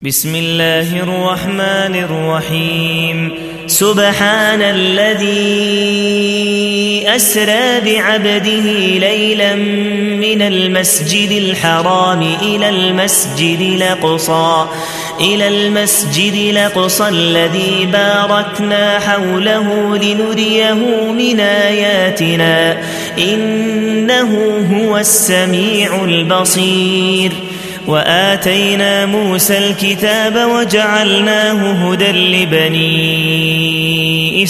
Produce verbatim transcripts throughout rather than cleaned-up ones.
بسم الله الرحمن الرحيم سبحان الذي أسرى بعبده ليلا من المسجد الحرام إلى المسجد الأقصى إلى المسجد الأقصى الذي باركنا حوله لنريه من آياتنا إنه هو السميع البصير. وآتينا موسى الكتاب وجعلناه هدى لبني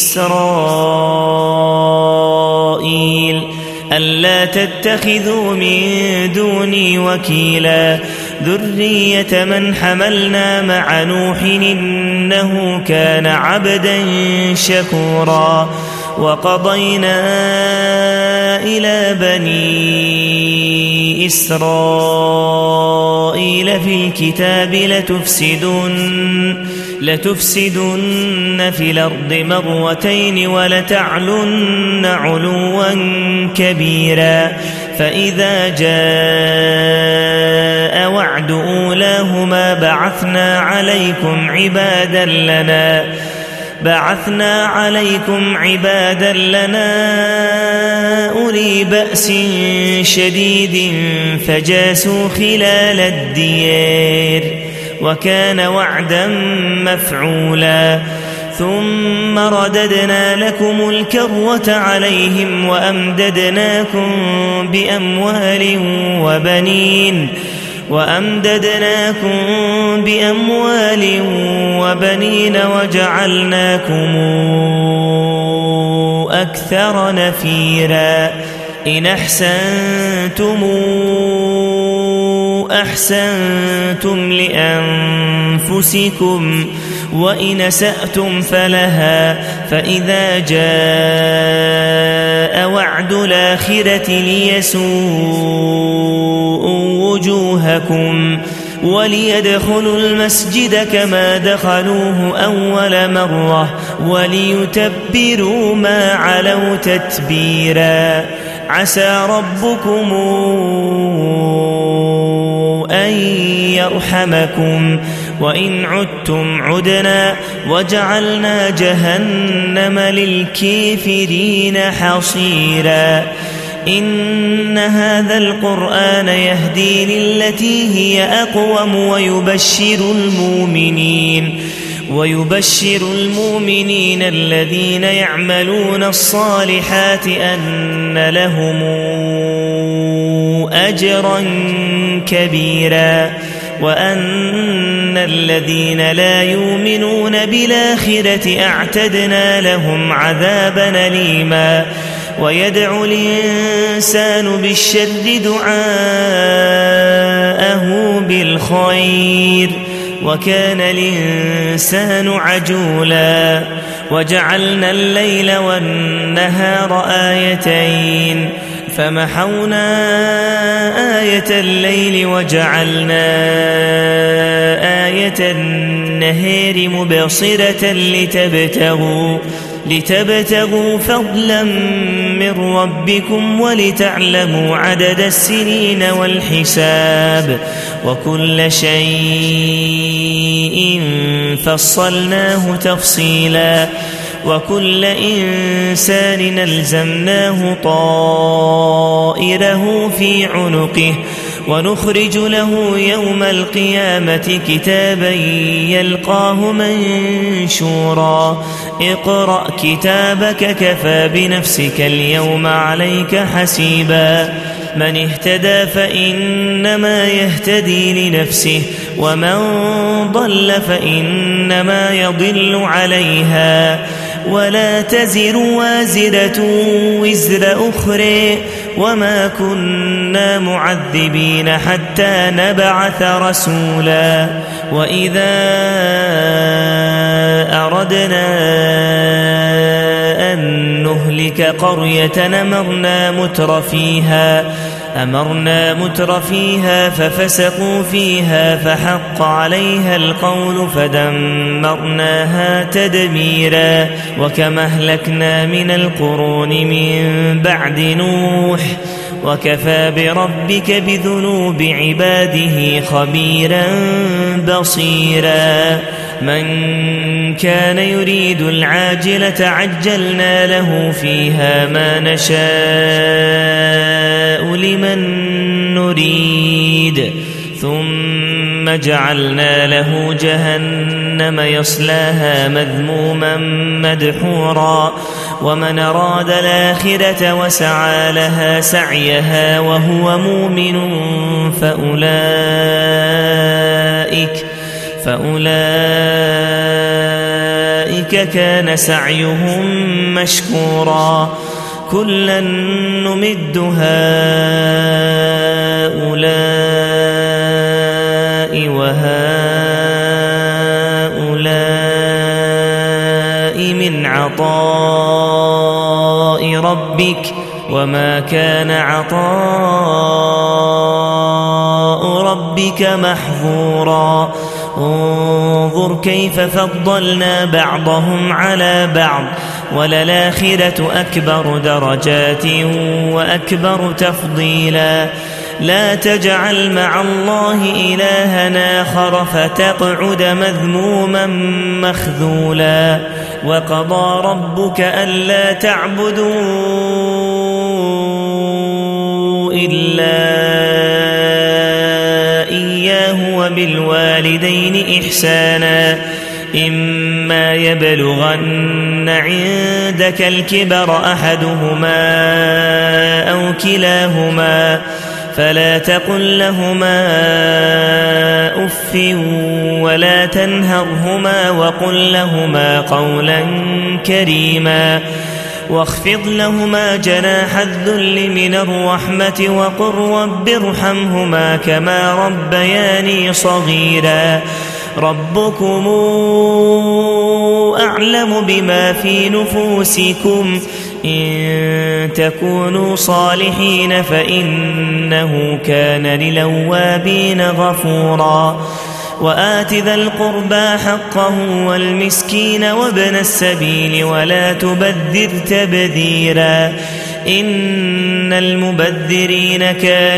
إسرائيل ألا تتخذوا من دوني وكيلا ذرية من حملنا مع نوح إنه كان عبدا شكورا. وقضينا إلى بني إسرائيل في الكتاب لتفسدن, لتفسدن في الأرض مرتين ولتعلن علوا كبيرا. فإذا جاء وعد أولاهما بعثنا عليكم عبادا لنا بعثنا عليكم عبادا لنا أولي بأس شديد فجاسوا خلال الديار وكان وعدا مفعولا. ثم رددنا لكم الكرة عليهم وأمددناكم بأموال وبنين وأمددناكم بأموال وبنين وجعلناكم أكثر نفيرا. إن أحسنتم أحسنتم لأنفسكم وإن أسأتم فلها. فإذا جاء وعد الآخرة ليسوءوا وجوهكم وليدخلوا المسجد كما دخلوه أول مرة وليتبروا ما علوا تتبيرا. عسى ربكم أن يرحمكم وإن عدتم عدنا وجعلنا جهنم للكافرين حصيرا. إن هذا القرآن يهدي للتي هي أقوم ويبشر المؤمنين ويبشر المؤمنين الذين يعملون الصالحات أن لهم أجرا كبيرا وأن الذين لا يؤمنون بالآخرة أعتدنا لهم عذابا أليما. ويدعو الإنسان بالشر دعاءه بالخير وكان الإنسان عجولا. وجعلنا الليل والنهار آيتين فمحونا آية الليل وجعلنا آية النهار مبصرة لتبتغوا لتبتغوا فضلا من ربكم ولتعلموا عدد السنين والحساب وكل شيء فصلناه تفصيلا. وكل إنسان ألزمناه طائره في عنقه ونخرج له يوم القيامة كتابا يلقاه منشورا. اقرأ كتابك كفى بنفسك اليوم عليك حسيبا. من اهتدى فإنما يهتدي لنفسه ومن ضل فإنما يضل عليها ولا تزر وازرة وزر أخرى وما كنا معذبين حتى نبعث رسولا. وإذا أردنا أن نهلك قرية أمرنا متر فيها أمرنا متر فيها ففسقوا فيها فحق عليها القول فدمرناها تدميرا. وكما أهلكنا من القرون من بعد نوح وكفى بربك بذنوب عباده خبيرا بصيرا من كان يريد العاجلة عجلنا له فيها ما نشاء لمن نريد ثم جعلنا له جهنم يصلاها مذموما مدحورا ومن أراد الآخرة وسعى لها سعيها وهو مؤمن فأولئك فأولئك كان سعيهم مشكورا كلا نمد هؤلاء وهؤلاء من عطاء ربك وما كان عطاء ربك محظورا انظر كيف فضلنا بعضهم على بعض وللآخرة أكبر درجات وأكبر تفضيلا لا تجعل مع الله إلها آخر فتقعد مذموما مخذولا وقضى ربك ألا تعبدوا إلا إياه وبالوالدين إحسانا إما يبلغن عندك الكبر أحدهما أو كلاهما فلا تقل لهما أف ولا تنهرهما وقل لهما قولا كريما واخفض لهما جناح الذل من الرحمة وقل رب ارحمهما كما ربياني صغيرا ربكم أعلم بما في نفوسكم إن تكونوا صالحين فإنه كان للأوابين غفورا وآت ذا القربى حقه والمسكين وابن السبيل ولا تبذر تبذيرا إن المبذرين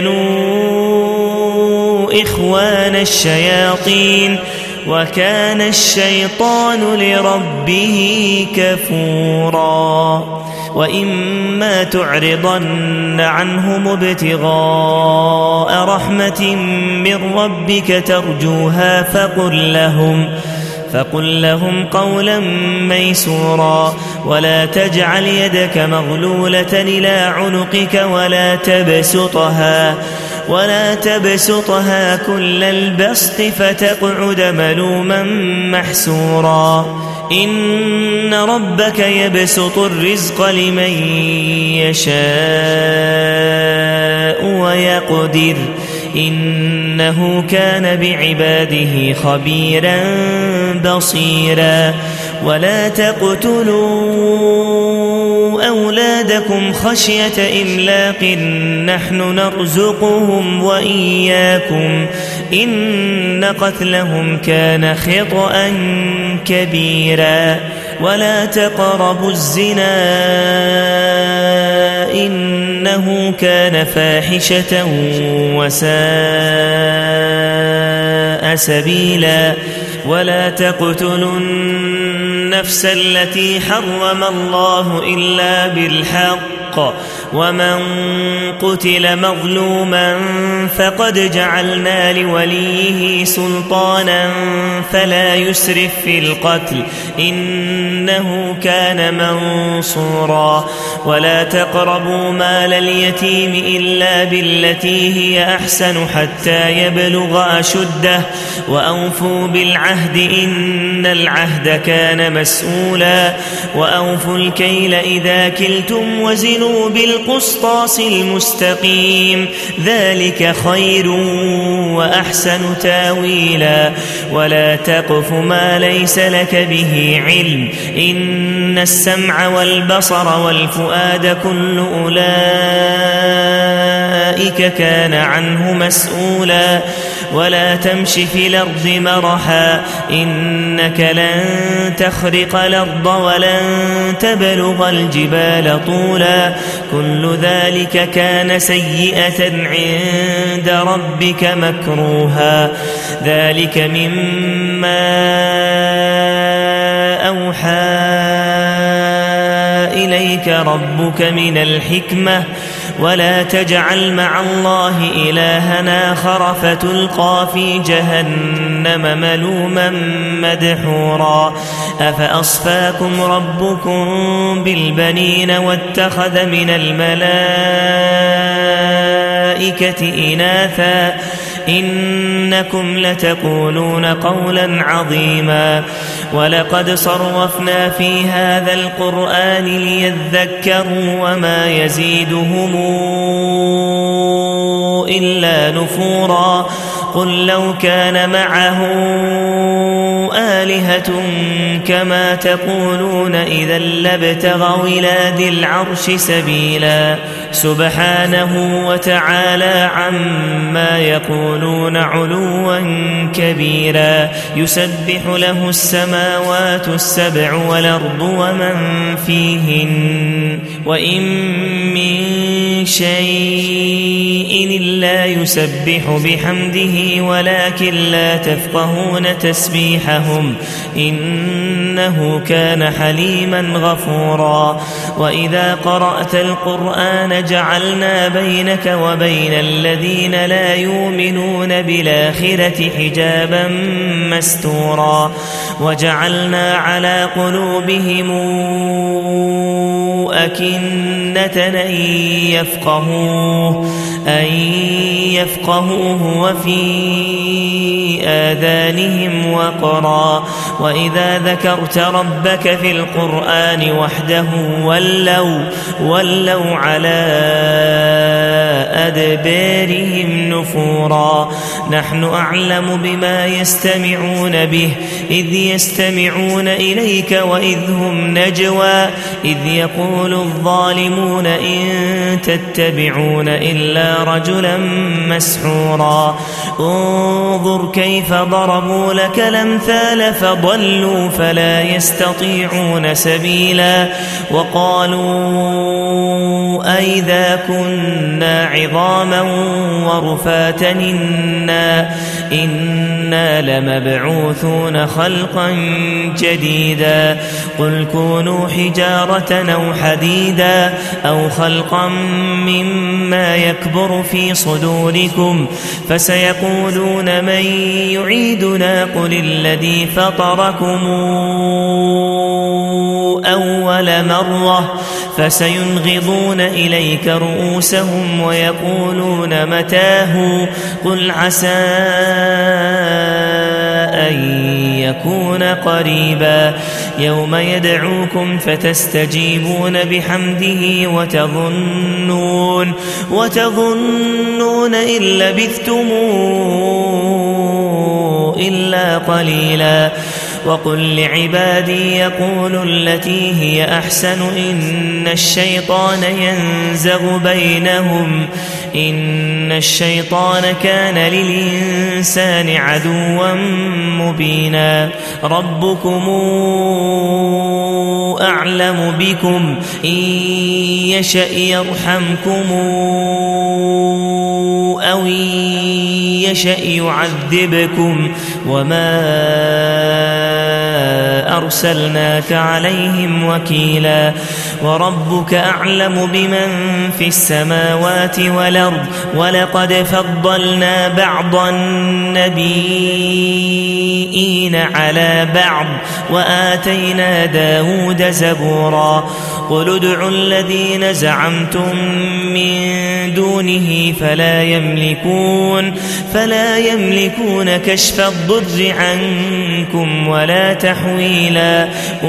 كانوا إخوان الشياطين وكان الشيطان لربه كفورا وإما تعرضن عنهم ابتغاء رحمة من ربك ترجوها فقل لهم فقل لهم قولا ميسورا ولا تجعل يدك مغلولة إلى عنقك ولا تبسطها ولا تبسطها كل البسط فتقعد ملوما محسورا إن ربك يبسط الرزق لمن يشاء ويقدر إنه كان بعباده خبيرا بصيرا ولا تقتلوا أولادكم خشية إملاق نحن نرزقهم وإياكم إن قتلهم كان خطأ كبيرا ولا تقربوا الزنا إنه كان فاحشة وساء سبيلا ولا تقتلوا النفس التي حرم الله إلا بالحق ومن قتل مظلوما فقد جعلنا لوليه سلطانا فلا يسرف في القتل إنه كان منصورا ولا تقربوا مال اليتيم إلا بالتي هي أحسن حتى يبلغ أشده وأوفوا بالعهد إن العهد كان مسؤولا وأوفوا الكيل إذا كلتم وزنوا بالقسطاس المستقيم ذلك خير وأحسن تاويلا ولا تقف ما ليس لك به علم إن السمع والبصر والفؤاد كل أولئك كان عنه مسؤولا ولا تمش في الأرض مرحا إنك لن تخرق الأرض ولن تبلغ الجبال طولا كل ذلك كان سيئة عند ربك مكروها ذلك مما أوحى إليك ربك من الحكمة ولا تجعل مع الله إلها آخر فتلقى في جهنم ملوما مدحورا أفأصفاكم ربكم بالبنين واتخذ من الملائكة إناثا إنكم لتقولون قولا عظيما ولقد صرفنا في هذا القرآن ليذكروا وما يزيدهم إلا نفورا قل لو كان معه آلهة كما تقولون إذا لابتغوا إلى ذي العرش سبيلا سبحانه وتعالى عما يقولون علوا كبيرا يسبح له السماوات السبع والأرض ومن فيهن وإن من شيء إلا يسبح بحمده ولكن لا تفقهون تسبيحهم إنه كان حليما غفورا وإذا قرأت القرآن جعلنا بينك وبين الذين لا يؤمنون بالآخرة حجابا مستورا وجعلنا على قلوبهم أكنة أن يفقهوه أن يفقهوه وفي آذانهم وقرا وإذا ذكرت ربك في القرآن وحده ولوا, ولوا على أدبارهم نفورا نحن أعلم بما يستمعون به إذ يستمعون إليك وإذ هم نجوى إذ يقول الظالمون إن تتبعون إلا رجلا مسحورا انظر كيف ضربوا لك الأمثال فضلوا فلا يستطيعون سبيلا وقالوا أئذا كنا عظاما ورفاتا إنا, إنا لمبعوثون خلقا جديدا قل كونوا حجارة أو حديدا أو خلقا مما يكبر في صدوركم فسيقولون من يعيدنا قل الذي فطركم أول مرة فسينغضون إليك رؤوسهم ويقولون متاه قل عسى أن يكون قريبا يوم يدعوكم فتستجيبون بحمده وتظنون, وتظنون إن لبثتم إلا قليلا وقل لعبادي يقولوا التي هي أحسن إن الشيطان ينزغ بينهم إن الشيطان كان للإنسان عدوا مبينا ربكم أعلم بكم إن يشأ يرحمكم أو إن يشأ يعذبكم وما أرسلناك عليهم وكيلا وربك أعلم بمن في السماوات والأرض ولقد فضلنا بعض النبيين على بعض وآتينا داود زبورا قل ادعوا الذين زعمتم من دونه فلا يملكون فلا يملكون كشف الضر عنكم ولا تحويلا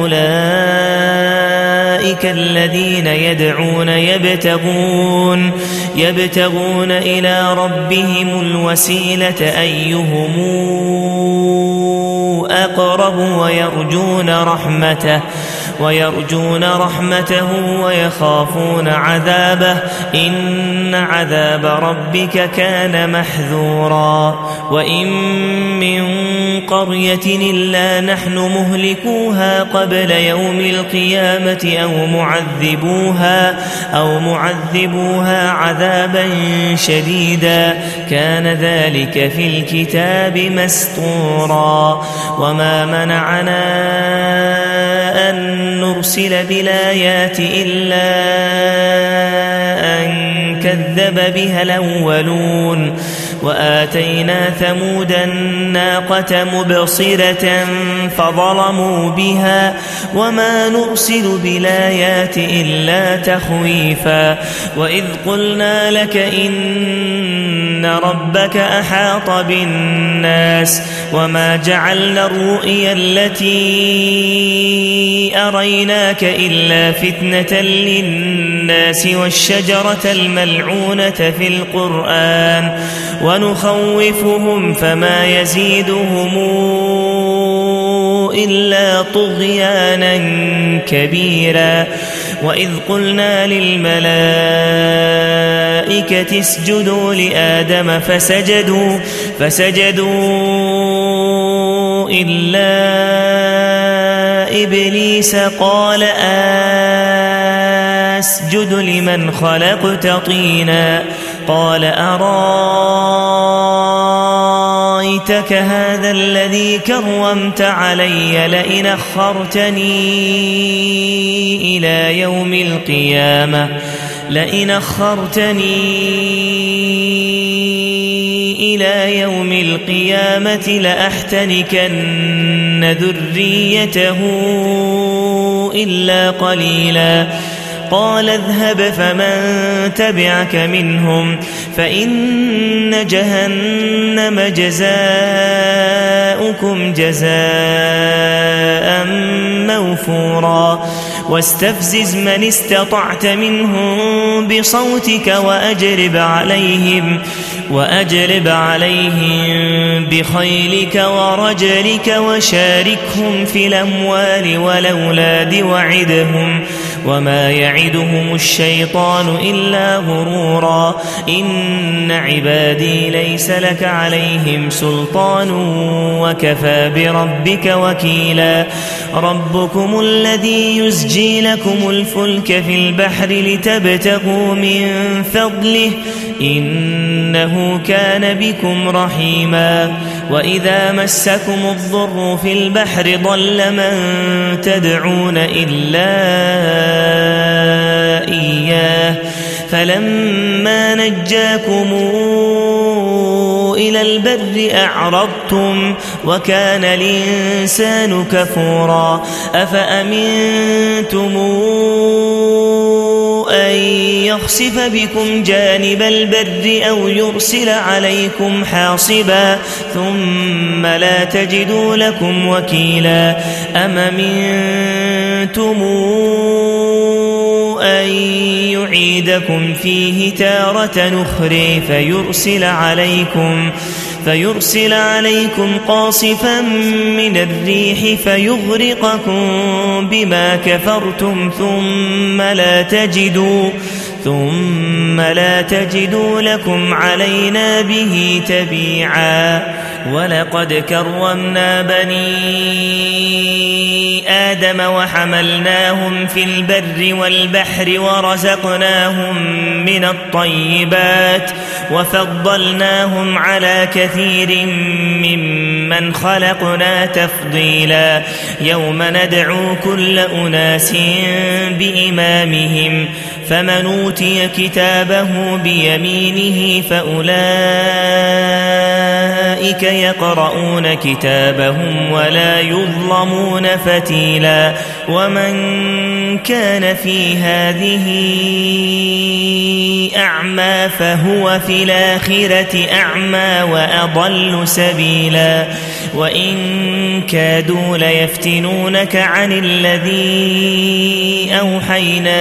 أولئك الذين يدعون يبتغون يبتغون إلى ربهم الوسيلة أيهم أقرب ويرجون رحمته ويرجون رحمته ويخافون عذابه إن عذاب ربك كان محذورا وإن من قرية إلا نحن مهلكوها قبل يوم القيامة أو معذبوها أو معذبوها عذابا شديدا كان ذلك في الكتاب مسطورا وما منعنا أن نرسل بالآيات إلا أن كذب بها الأولون وآتينا ثمود الناقة مبصرة فظلموا بها وما نرسل بالآيات إلا تخويفا وإذ قلنا لك إن ربك أحاط بالناس وما جعلنا الرؤيا التي أريناك إلا فتنة للناس والشجرة الملعونة في القرآن ونخوفهم فما يزيدهم إلا طغيانا كبيرا وإذ قلنا للملائكة اسجدوا لآدم فسجدوا فسجدوا إلا إبليس قال أسجد لمن خلقت طينا قال أرايتك هذا الذي كرمت علي لئن أخرتني إلى يوم القيامة لئن أخرتني إلى يوم القيامة لأحتنكن ذريته إلا قليلا قال اذهب فمن تبعك منهم فإن جهنم جزاؤكم جزاء موفورا واستفزز من استطعت منهم بصوتك وأجلب عليهم وأجلب عليهم بخيلك ورجلك وشاركهم في الأموال والأولاد وعدهم وما يعدهم الشيطان إلا غرورا إن عبادي ليس لك عليهم سلطان وكفى بربك وكيلا ربكم الذي يزجي لكم الفلك في البحر لتبتغوا من فضله إنه كان بكم رحيما وإذا مسكم الضر في البحر ضل من تدعون إلا إياه فلما نجاكم إلى البر أعرضتم وكان الإنسان كفورا أفأمنتم أن يخسف بكم جانب البر أو يرسل عليكم حاصبا ثم لا تجدوا لكم وكيلا أم أمنتم أن يعيدكم فيه تارة نخرى فيرسل عليكم فيرسل عليكم قاصفا من الريح فيغرقكم بما كفرتم ثم لا تجدوا ثم لا تجدوا لكم علينا به تبيعا ولقد كرمنا بني آدم وحملناهم في البر والبحر ورزقناهم من الطيبات وفضلناهم على كثير ممن خلقنا تفضيلا يوم ندعو كل أناس بإمامهم فمن أوتي كتابه بيمينه فأولئك يقرؤون كتابهم ولا يظلمون فتيلا ومن كان في هذه أعمى فهو في الآخرة أعمى وأضل سبيلا وإن كادوا ليفتنونك عن الذي أوحينا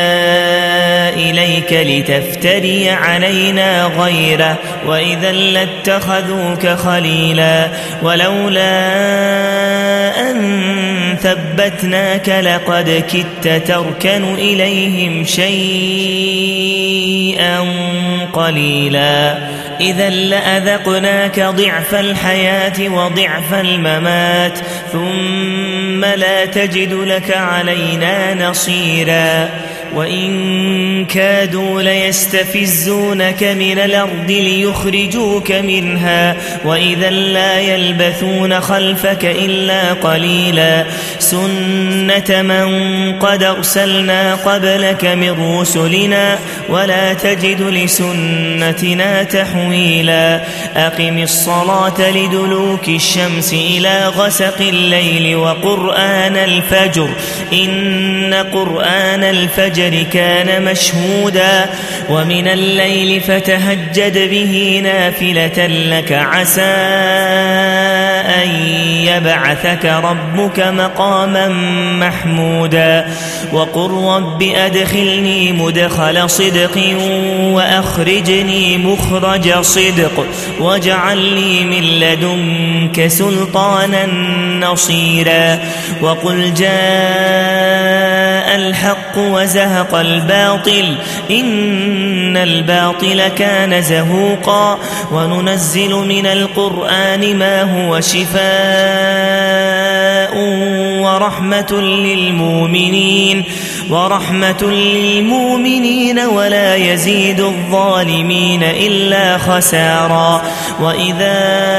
إليك لتفتري علينا غيره وإذا لاتخذوك خليلا ولولا أن ثبتناك لقد كدت تركن إليهم شيئا قليلا إذا لأذقناك ضعف الحياة وضعف الممات ثم لا تجد لك علينا نصيرا وإن كادوا ليستفزونك من الأرض ليخرجوك منها وإذا لا يلبثون خلفك إلا قليلا سنة من قد أرسلنا قبلك من رسلنا ولا تجد لسنتنا تحويلا أقم الصلاة لدلوك الشمس إلى غسق الليل وقرآن الفجر إن قرآن الفجر كان مشهودا ومن الليل فتهجد به نافلة لك عسى أن يبعثك ربك مقاما محمودا وقل رب أدخلني مدخل صدق وأخرجني مخرج صدق واجعل لي من لدنك سلطانا نصيرا وقل جاء الحق وزهق الباطل إن الباطل كان زهوقا وننزل من القرآن ما هو شفاء ورحمة للمؤمنين ورحمة للمؤمنين ولا يزيد الظالمين إلا خسارا وإذا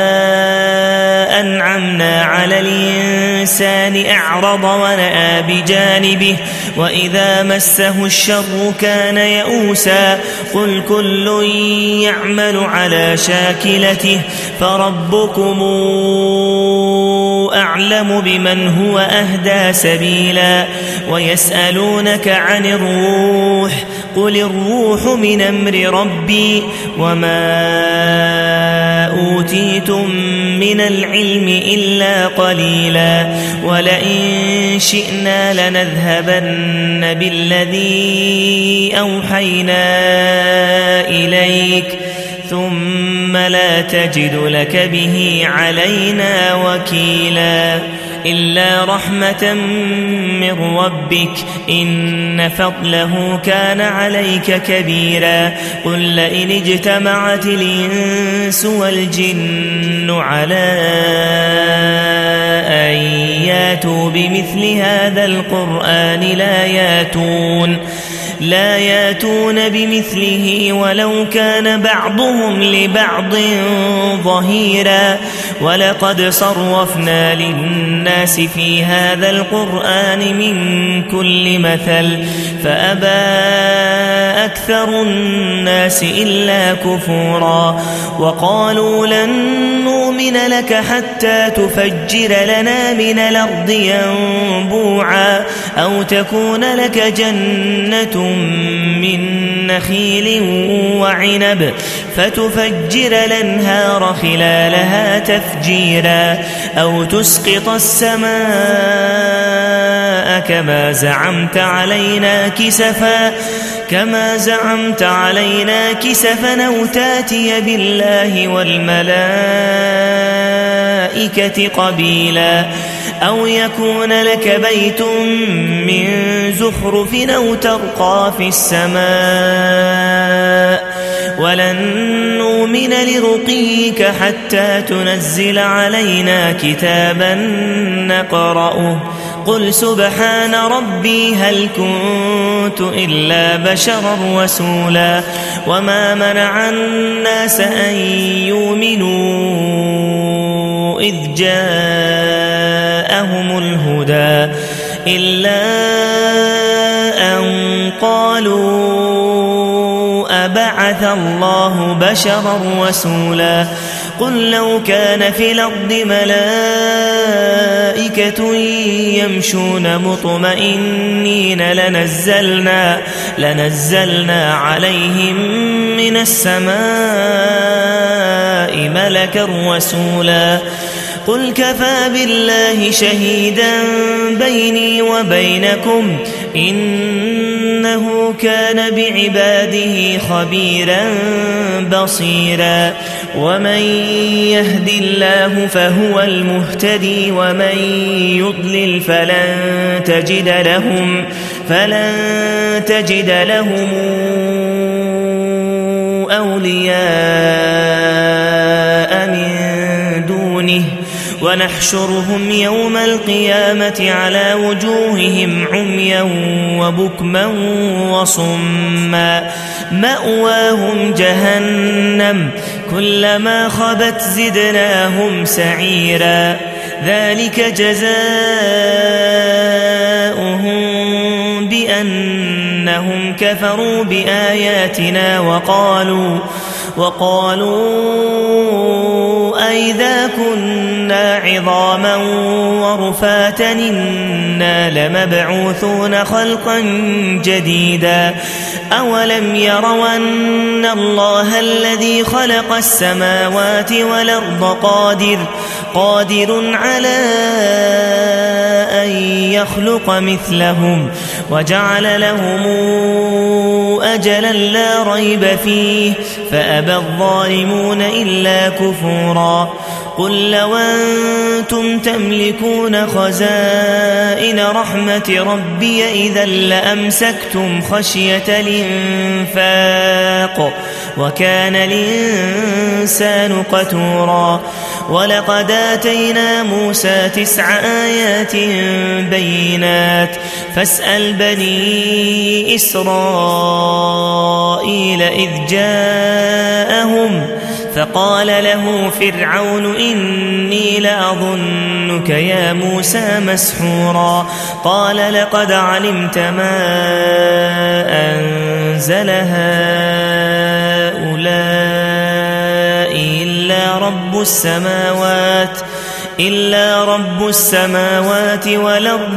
أنعمنا على الإنسان أعرض ونأى بجانبه وإذا مسه الشر كان يئوسا قل كل يعمل على شاكلته فربكم أعلم بمن هو أهدى سبيلا ويسألونك عن الروح قل الروح من أمر ربي وما أوتيتم من العلم إلا قليلا ولئن شئنا لنذهبن بالذي أوحينا إليك ثم لا تجد لك به علينا وكيلا إلا رحمة من ربك إن فضله كان عليك كبيرا قل لئن اجتمعت الإنس والجن على أن ياتوا بمثل هذا القرآن لا ياتون لا ياتون بمثله ولو كان بعضهم لبعض ظهيرا ولقد صرفنا للناس في هذا القرآن من كل مثل فأبى أكثر الناس إلا كفورا وقالوا لن نؤمن لك حتى تفجر لنا من الأرض ينبوعا أو تكون لك جنة من نخيل وعنب فتفجر الأنهار خلالها تفجيرا أو تسقط السماء كما زعمت علينا كسفا كما زعمت علينا كسفا أو تاتي بالله والملائكة قبيلا أو يكون لك بيت من زخرف أو ترقى في السماء ولن نؤمن لرقيك حتى تنزل علينا كتابا نقرأه قل سبحان ربي هل كنت إلا بشرا رسولا وما منع الناس أن يؤمنوا إذ جاءهم الهدى إلا أن قالوا أبعث الله بشرا رسولا قل لو كان في الأرض ملائكة يمشون مطمئنين لنزلنا, لنزلنا عليهم من السماء ملكا رسولا قل كفى بالله شهيدا بيني وبينكم إنه كان بعباده خبيرا بصيرا ومن يهد الله فهو المهتدي ومن يضلل فلن تجد لهم فلن تجد لهم أولياء من دونه ونحشرهم يوم القيامة على وجوههم عميا وبكما وصما مأواهم جهنم كلما خبت زدناهم سعيرا ذلك جزاؤهم بأنهم كفروا بآياتنا وقالوا وقالوا أئذا كنا عظاما ورفاتا إنا لمبعوثون خلقا جديدا أولم يروا أن الله الذي خلق السماوات والأرض قادر قادر على أن يخلق مثلهم وجعل لهم أجلا لا ريب فيه فأبى الظالمون إلا كفورا قل لو أنتم تملكون خزائن رحمة ربي إذا لأمسكتم خشية الإنفاق وكان الإنسان قتورا ولقد آتينا موسى تسع آيات بينات فاسأل بني إسرائيل إذ جاءهم فقال له فرعون إني لأظنك يا موسى مسحورا قال لقد علمت ما أنزل هؤلاء إلا رب السماوات إلا رب السماوات والأرض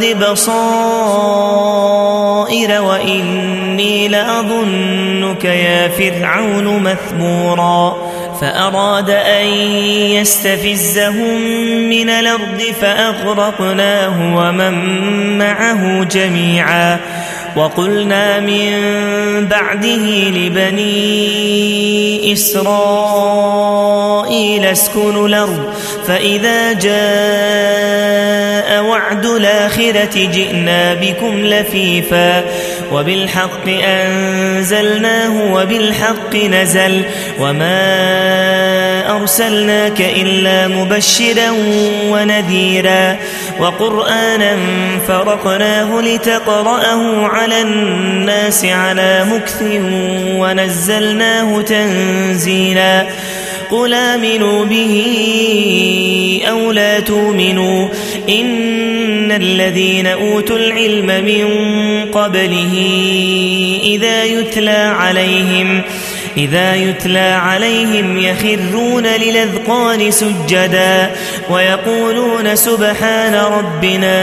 بصائر وإني لأظنك يا فرعون مثبورا فأراد أن يستفزهم من الأرض فأغرقناه ومن معه جميعا وقلنا من بعده لبني إسرائيل اسكنوا الأرض فإذا جاء وعد الآخرة جئنا بكم لفيفا وبالحق أنزلناه وبالحق نزل وما أرسلناك إلا مبشرا ونذيرا وقرآنا فرقناه لتقرأه على الناس على مكث ونزلناه تنزيلا قل آمنوا به أو لا تؤمنوا إن الذين أوتوا العلم من قبله إذا يتلى عليهم إذا يتلى عليهم يخرون للأذقان سجدا ويقولون سبحان ربنا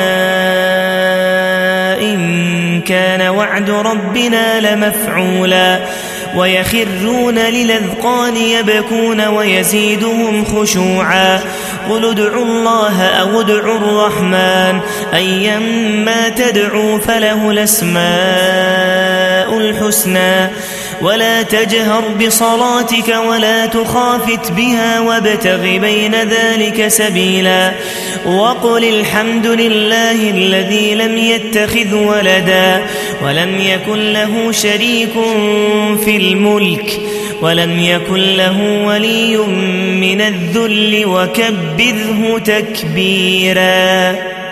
إن كان وعد ربنا لمفعولا ويخرون للأذقان يبكون ويزيدهم خشوعا قل ادعوا الله أو ادعوا الرحمن أيما تدعوا فله الأسماء الحسنى ولا تجهر بصلاتك ولا تخافت بها وابتغ بين ذلك سبيلا وقل الحمد لله الذي لم يتخذ ولدا ولم يكن له شريك في الملك ولم يكن له ولي من الذل وكبره تكبيرا.